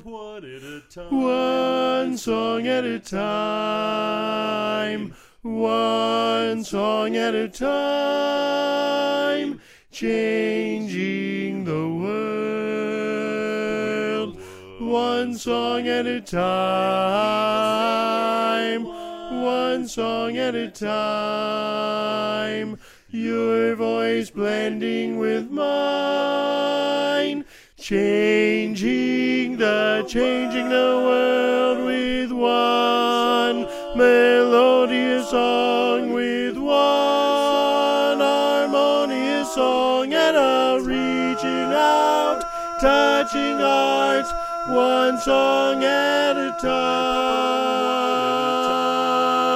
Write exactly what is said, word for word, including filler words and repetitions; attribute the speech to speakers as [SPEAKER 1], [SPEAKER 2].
[SPEAKER 1] One at a time.
[SPEAKER 2] One song at a time. One song at a time. Changing the world. One song at a time. One song at a time. Your voice blending with mine. Changing the, changing the world with one melodious song, with one harmonious song, and a reaching out, touching hearts, one song at a time.